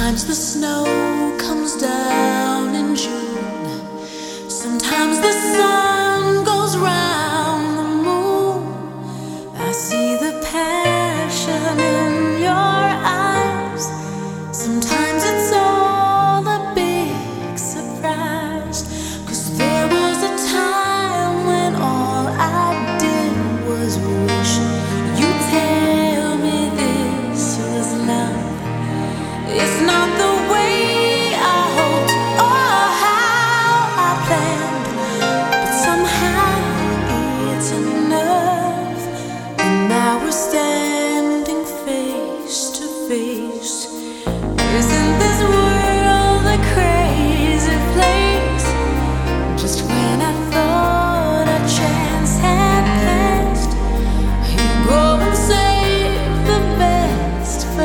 Sometimes the snow comes down in June. Sometimes the sun goes round the moon. I see the passion in your eyes. Sometimes it's all a big surprise. 'Cause there was a time when all I did was wish you'd tell me this was love. It's not the way I hoped or how I planned, but somehow it's enough. And now we're standing face to face. Isn't this world a crazy place? Just when I thought a chance had passed, you go and save the best for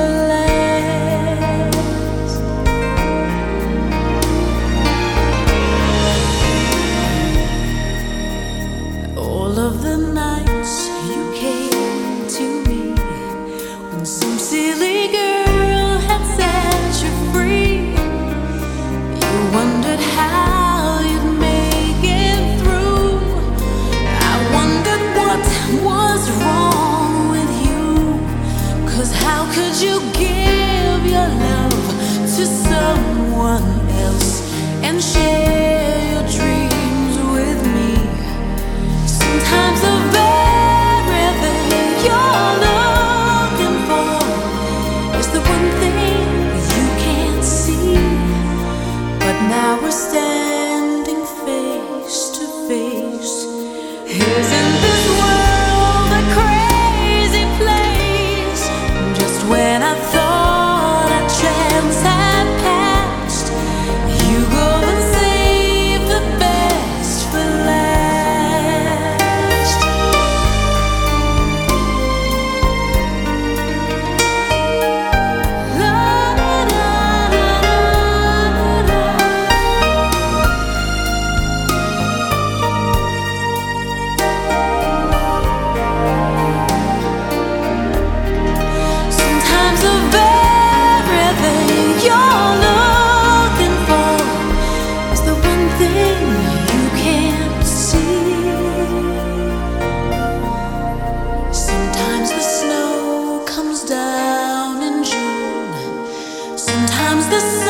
last. All of the nights you came to me when some silly girl had set you free. You wondered how you'd make it through. I wondered what was wrong with you. 'Cause how could you give your love to someone else and share your dreams with me? Sometimes the very thing you're looking for is the one thing you can't see. But now we're standing face to face. Isn't this world a crazy place? Just when I thought a chance had passed, you go and save the best for last. La, da, da, da, da, da. Sometimes the very thing you're looking for is the one thing you can't see. Sometimes the snow comes down in June. Sometimes the